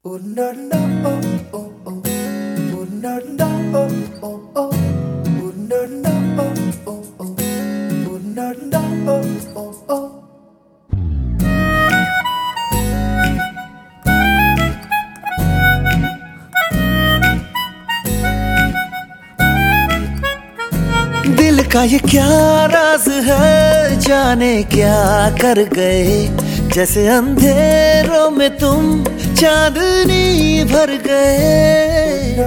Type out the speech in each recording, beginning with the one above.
Oh no no oh oh oh oh no no oh oh oh oh no no oh oh oh oh no no oh oh oh दिल का ये क्या राज है, जाने क्या कर गए। जैसे अंधेरों में तुम चांदनी भर गए।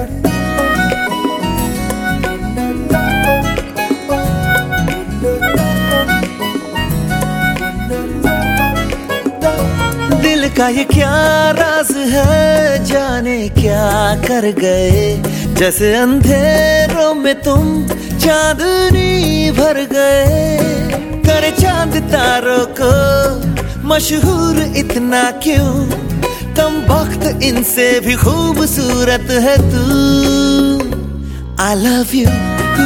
दिल का ये क्या राज है, जाने क्या कर गए। जैसे अंधेरों में तुम चांदनी भर गए। करे चांद तारों को मशहूर इतना क्यों, कम वक्त इनसे भी खूबसूरत है तू। I love you,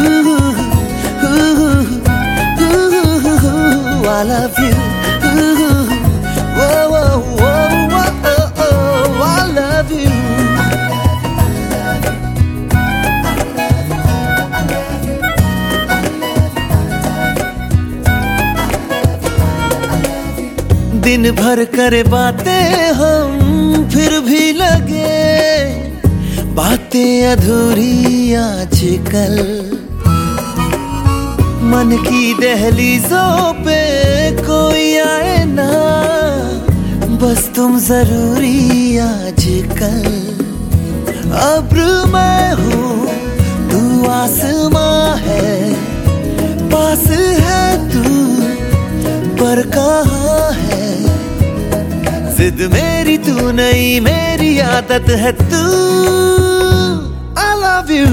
I love you, whoa, whoa, whoa, oh, oh, I love you. दिन भर करे बातें हम, फिर भी लगे बातें अधूरी आजकल। मन की दहलीजों पे कोई आए ना, बस तुम जरूरी आजकल। अब्र मैं हूँ तू आसमां है, पास है तू पर कहाँ है। जिद मेरी तू नहीं, मेरी आदत है तू। I love you.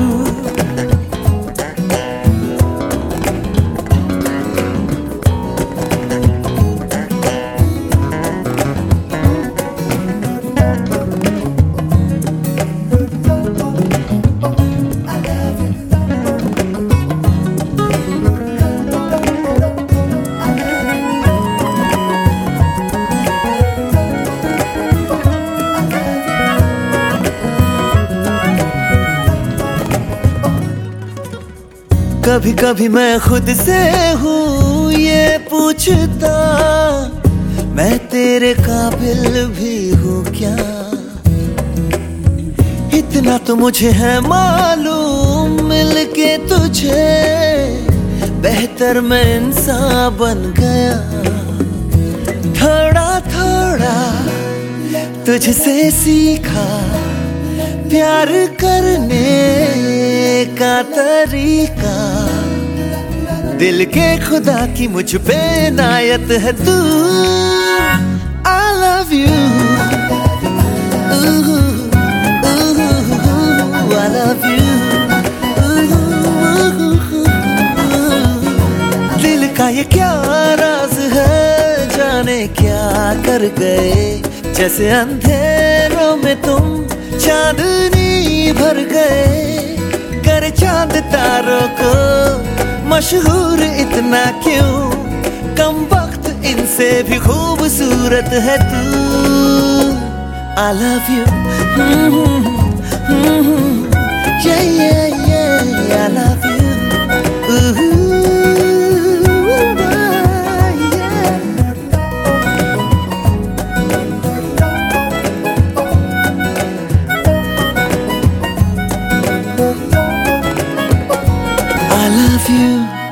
कभी कभी मैं खुद से हूँ ये पूछता, मैं तेरे काबिल भी हूँ क्या। इतना तो मुझे है मालूम, मिलके तुझे बेहतर मैं इंसान बन गया। थोड़ा थोड़ा तुझसे सीखा प्यार करने का तरीका। दिल के खुदा की मुझ पे इनायत है तू। I love you, I love you। दिल का ये क्या राज है, जाने क्या कर गए। जैसे अंधेरों में तुम चांदनी भर गए। कर चांद तारों को मशहूर इतना क्यों, कम वक्त इनसे भी खूबसूरत है तू। I love you, yeah, yeah, yeah, I love you, I love you.